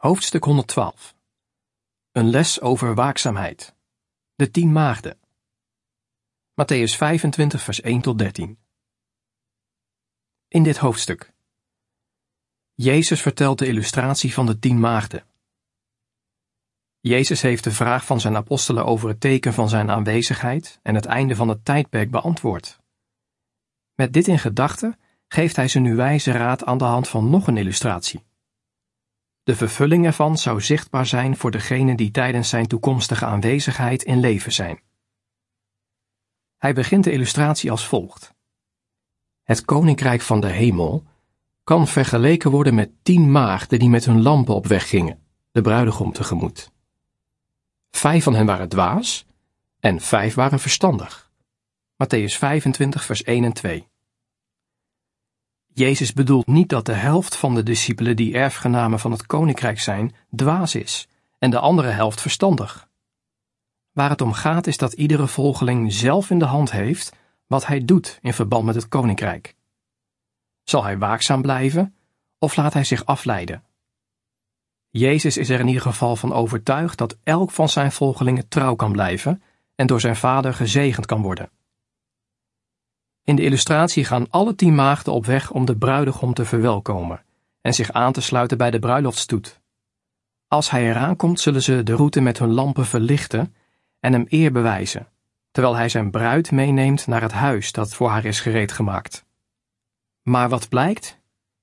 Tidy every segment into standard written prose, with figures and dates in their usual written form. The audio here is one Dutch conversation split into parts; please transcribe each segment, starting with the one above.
Hoofdstuk 112. Een les over waakzaamheid. De 10 maagden. Mattheüs 25 vers 1 tot 13. In dit hoofdstuk. Jezus vertelt de illustratie van de 10 maagden. Jezus heeft de vraag van zijn apostelen over het teken van zijn aanwezigheid en het einde van het tijdperk beantwoord. Met dit in gedachten geeft hij ze nu wijze raad aan de hand van nog een illustratie. De vervulling ervan zou zichtbaar zijn voor degenen die tijdens zijn toekomstige aanwezigheid in leven zijn. Hij begint de illustratie als volgt. Het koninkrijk van de hemel kan vergeleken worden met 10 maagden die met hun lampen op weg gingen, de bruidegom tegemoet. 5 van hen waren dwaas en 5 waren verstandig. Mattheüs 25 vers 1 en 2. Jezus bedoelt niet dat de helft van de discipelen die erfgenamen van het koninkrijk zijn, dwaas is en de andere helft verstandig. Waar het om gaat is dat iedere volgeling zelf in de hand heeft wat hij doet in verband met het koninkrijk. Zal hij waakzaam blijven of laat hij zich afleiden? Jezus is er in ieder geval van overtuigd dat elk van zijn volgelingen trouw kan blijven en door zijn Vader gezegend kan worden. In de illustratie gaan alle 10 maagden op weg om de bruidegom te verwelkomen en zich aan te sluiten bij de bruiloftsstoet. Als hij eraan komt, zullen ze de route met hun lampen verlichten en hem eer bewijzen, terwijl hij zijn bruid meeneemt naar het huis dat voor haar is gereed gemaakt. Maar wat blijkt?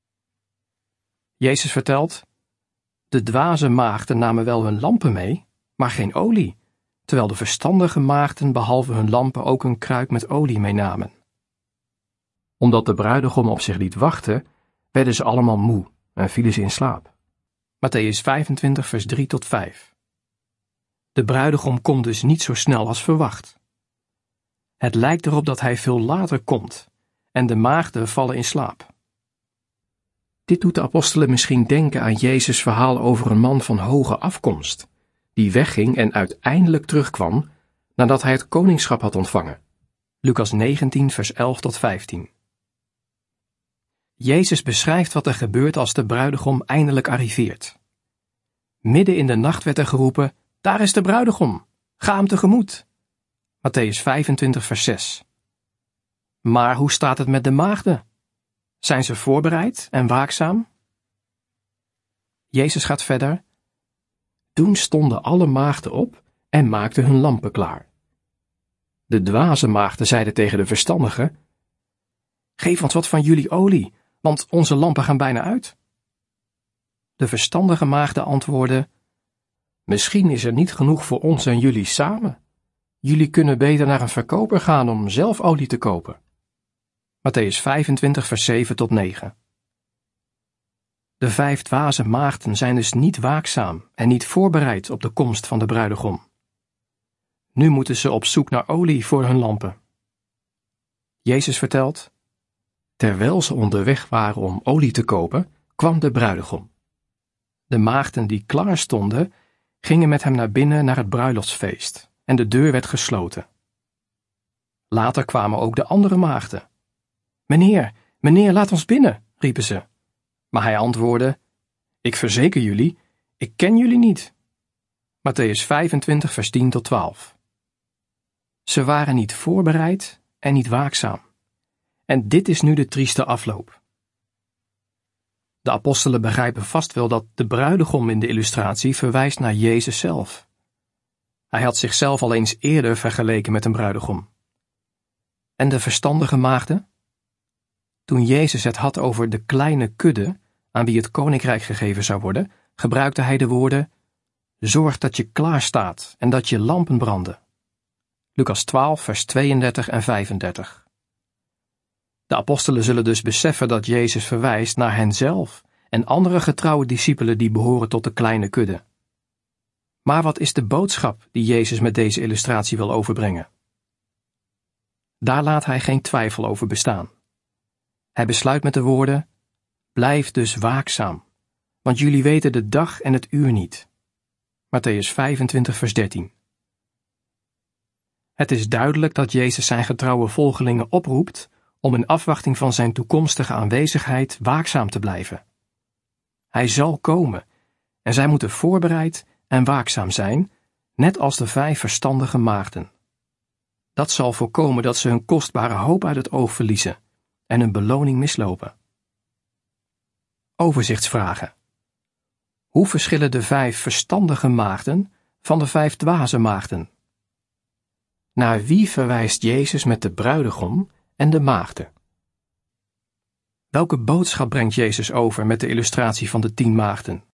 Jezus vertelt, de dwaze maagden namen wel hun lampen mee, maar geen olie, terwijl de verstandige maagden behalve hun lampen ook een kruik met olie meenamen. Omdat de bruidegom op zich liet wachten, werden ze allemaal moe en vielen ze in slaap. Mattheüs 25 vers 3 tot 5. De bruidegom komt dus niet zo snel als verwacht. Het lijkt erop dat hij veel later komt en de maagden vallen in slaap. Dit doet de apostelen misschien denken aan Jezus' verhaal over een man van hoge afkomst, die wegging en uiteindelijk terugkwam nadat hij het koningschap had ontvangen. Lucas 19 vers 11 tot 15. Jezus beschrijft wat er gebeurt als de bruidegom eindelijk arriveert. Midden in de nacht werd er geroepen, daar is de bruidegom, ga hem tegemoet. Mattheüs 25 vers 6. Maar hoe staat het met de maagden? Zijn ze voorbereid en waakzaam? Jezus gaat verder. Toen stonden alle maagden op en maakten hun lampen klaar. De dwaze maagden zeiden tegen de verstandigen, geef ons wat van jullie olie, want onze lampen gaan bijna uit. De verstandige maagden antwoordden, misschien is er niet genoeg voor ons en jullie samen. Jullie kunnen beter naar een verkoper gaan om zelf olie te kopen. Mattheüs 25 vers 7 tot 9. De 5 dwaze maagden zijn dus niet waakzaam en niet voorbereid op de komst van de bruidegom. Nu moeten ze op zoek naar olie voor hun lampen. Jezus vertelt, terwijl ze onderweg waren om olie te kopen, kwam de bruidegom. De maagden die klaar stonden, gingen met hem naar binnen naar het bruiloftsfeest en de deur werd gesloten. Later kwamen ook de andere maagden. Meneer, laat ons binnen, riepen ze. Maar hij antwoordde, ik verzeker jullie, ik ken jullie niet. Mattheüs 25 vers 10 tot 12. Ze waren niet voorbereid en niet waakzaam. En dit is nu de trieste afloop. De apostelen begrijpen vast wel dat de bruidegom in de illustratie verwijst naar Jezus zelf. Hij had zichzelf al eens eerder vergeleken met een bruidegom. En de verstandige maagden? Toen Jezus het had over de kleine kudde, aan wie het koninkrijk gegeven zou worden, gebruikte hij de woorden, zorg dat je klaar staat en dat je lampen branden. Lucas 12 vers 32 en 35. De apostelen zullen dus beseffen dat Jezus verwijst naar henzelf en andere getrouwe discipelen die behoren tot de kleine kudde. Maar wat is de boodschap die Jezus met deze illustratie wil overbrengen? Daar laat hij geen twijfel over bestaan. Hij besluit met de woorden, blijf dus waakzaam, want jullie weten de dag en het uur niet. Mattheüs 25 vers 13. Het is duidelijk dat Jezus zijn getrouwe volgelingen oproept om in afwachting van zijn toekomstige aanwezigheid waakzaam te blijven. Hij zal komen en zij moeten voorbereid en waakzaam zijn, net als de 5 verstandige maagden. Dat zal voorkomen dat ze hun kostbare hoop uit het oog verliezen en hun beloning mislopen. Overzichtsvragen. Hoe verschillen de 5 verstandige maagden van de 5 dwaze maagden? Naar wie verwijst Jezus met de bruidegom en de maagden? Welke boodschap brengt Jezus over met de illustratie van de 10 maagden?